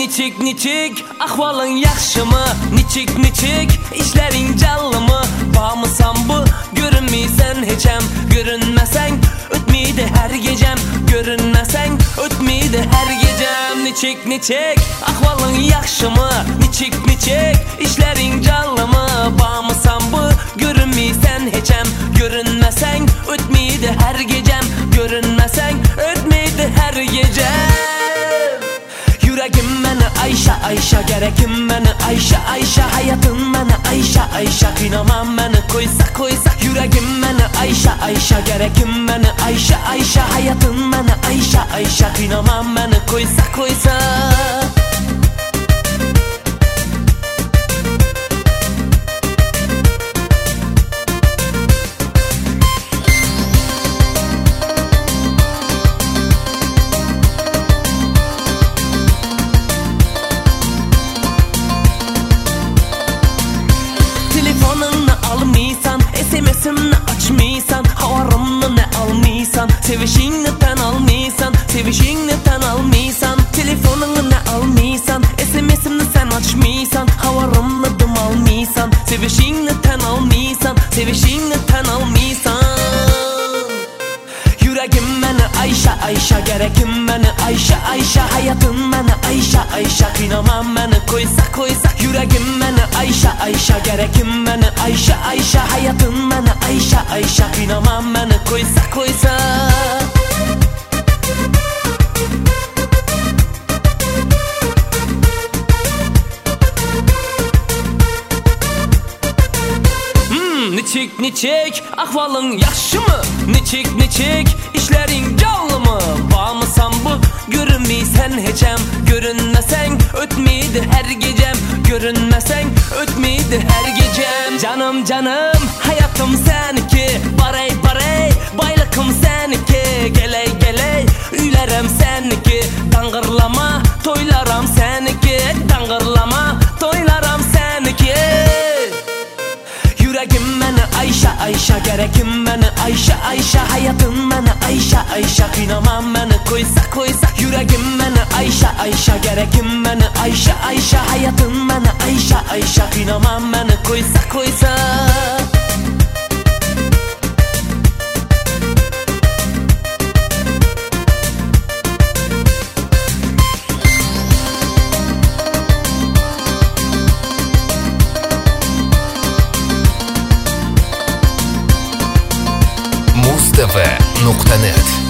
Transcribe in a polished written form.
Niçik ahvalın yaxşımı? Niçik işlerin callımı? Bağmısan bu görünmeysen heçem. Görünmesen ötmeydi her gecem. Görünmesen ötmeydi her gecem. Niçik ahvalın yaxşımı? Niçik işlerin callımı? Bağmısan bu görünmeysen heçem. Görünmesen ötmeydi her gecem. Görünmesen ötmeydi her gecem. Yüreğim meni Ayşe gerekim meni Ayşe hayatım meni Ayşe kıynamam meni koysa yüreğim meni Ayşe gerekim meni Ayşe hayatım meni Ayşe kıynamam meni koysa SMS'imni açmıysan, havarımni ne almıysan, sevişingni tan almıysan, telefonunu ne almıysan, SMS'imni sen açmıysan, havarımni dım almıysan, sevişingni tan almıysan. Yüreğim meni Ayşe gerekim meni Ayşe hayatım meni Ayşe kıynamam meni koysa yüreğim meni Ayşe gerekim meni Ayşe hayatım meni Ayşe kıynamam meni koysa Niçik ahvalın yaxşı mı? Niçik işlerin callı mı? Bağmısan bu görünmeysen heçem. Görünmesen ötmeydi her gecem. Görünmesen ötmeydi her gecem. Canım hayatım seniki. Baray baylıkım seniki. Geley üylerim seniki. Dangırlama toylaram seniki. Dangırlama toylaram seniki. Yüreğim meni Ayşe gerekim meni Ayşe hayatım meni Ayşe kıynamam meni koysa yüreğim meni Ayşe gerekim meni Ayşe hayatım meni Ayşe kıynamam meni koysa mustv.net